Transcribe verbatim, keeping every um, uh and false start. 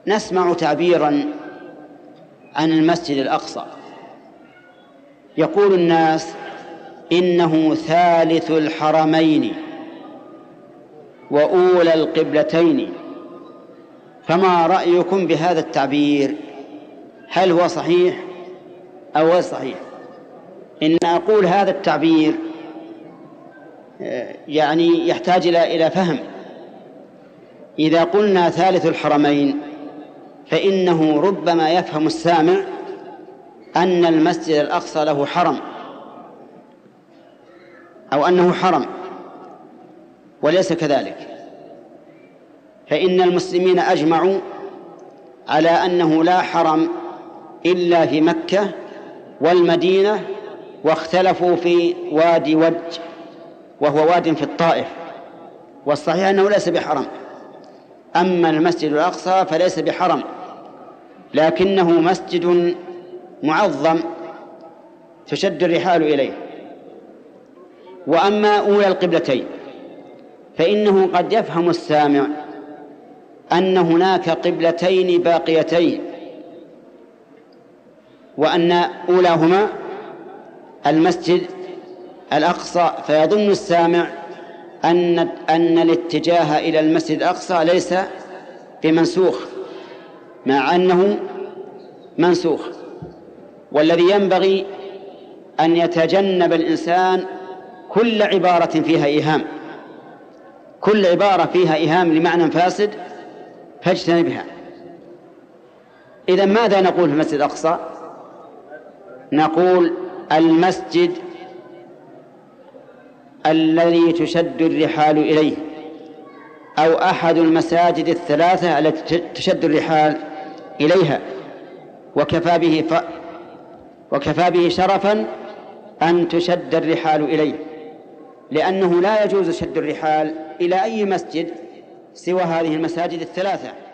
نسمع تعبيرا عن المسجد الأقصى، يقول الناس إنه ثالث الحرمين وأولى القبلتين، فما رأيكم بهذا التعبير؟ هل هو صحيح أو غير صحيح؟ إن أقول هذا التعبير يعني يحتاج إلى فهم. إذا قلنا ثالث الحرمين فإنه ربما يفهم السامع أن المسجد الأقصى له حرم أو أنه حرم، وليس كذلك، فإن المسلمين أجمعوا على أنه لا حرم إلا في مكة والمدينة، واختلفوا في وادي وج وهو واد في الطائف، والصحيح أنه ليس بحرم. أما المسجد الأقصى فليس بحرم، لكنه مسجد معظم تشد الرحال إليه. وأما أولى القبلتين فإنه قد يفهم السامع أن هناك قبلتين باقيتين، وأن أولاهما المسجد الأقصى، فيظن السامع أن أن الاتجاه إلى المسجد الأقصى ليس بمنسوخ، مع أنه منسوخ. والذي ينبغي أن يتجنب الإنسان كل عبارة فيها إيهام، كل عبارة فيها إيهام لمعنى فاسد فاجتنبها. إذن ماذا نقول في المسجد الأقصى؟ نقول المسجد الذي تشد الرحال إليه، أو أحد المساجد الثلاثة التي تشد الرحال إليها، وكفى به ف... وكفى به شرفا أن تشد الرحال إليه، لأنه لا يجوز شد الرحال إلى أي مسجد سوى هذه المساجد الثلاثة.